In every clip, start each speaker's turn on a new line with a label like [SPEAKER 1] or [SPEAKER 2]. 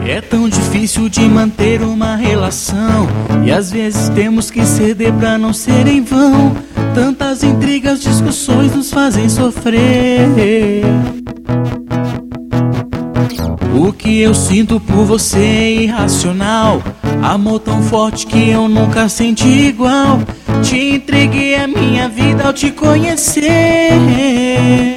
[SPEAKER 1] É tão difícil de manter uma relação, e às vezes temos que ceder pra não ser em vão. Tantas intrigas, discussões nos fazem sofrer. O que eu sinto por você é irracional, amor tão forte que eu nunca senti igual. Te entreguei a minha vida ao te conhecer,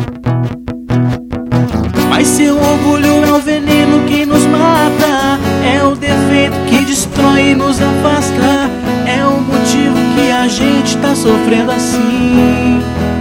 [SPEAKER 1] mas seu orgulho é o veneno que nos mata, é o defeito que destrói e nos afasta, é o motivo que a gente tá sofrendo assim.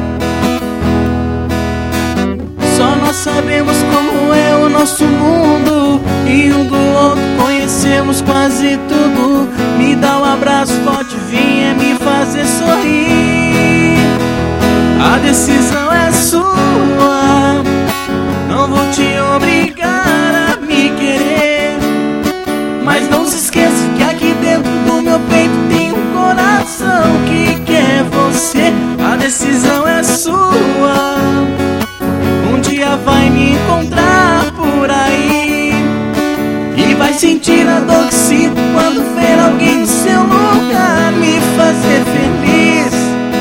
[SPEAKER 1] Só nós sabemos como é o nosso mundo, e um do outro conhecemos quase tudo. Me dá um abraço forte, venha me fazer sorrir. A decisão é sua, não vou te obrigar a me querer, mas não se esqueça que aqui dentro do meu peito tem um coração que quer você. A decisão é sua, um dia vai me encontrar por aí e vai sentir a dor que sinto quando ver alguém no seu lugar me fazer feliz.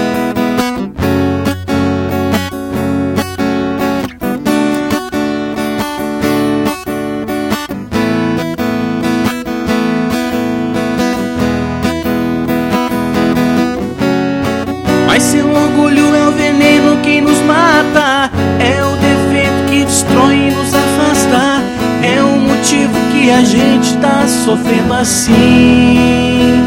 [SPEAKER 1] Mas seu orgulho é o veneno que nos mata, é o defeito que destrói e nos afasta, é o motivo que a gente tá sofrendo assim.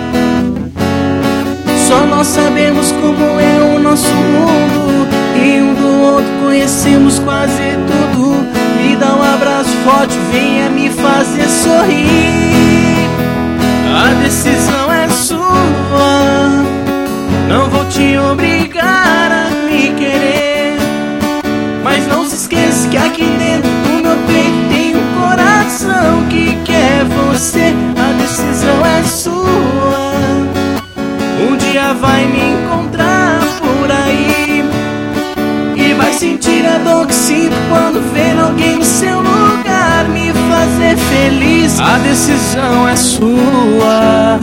[SPEAKER 1] Só nós sabemos como é o nosso mundo, e um do outro conhecemos quase tudo. Me dá um abraço forte, venha me fazer sorrir. A decisão é sua, não vou te obrigar a me querer, mas não se esqueça que aqui dentro do meu peito tem um coração que quer você. A decisão é sua, um dia vai me encontrar por aí e vai sentir a dor que sinto quando ver alguém no seu lugar me fazer feliz. A decisão é sua,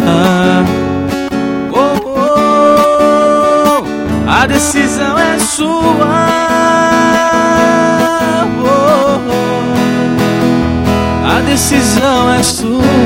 [SPEAKER 1] a decisão é sua, a decisão é sua.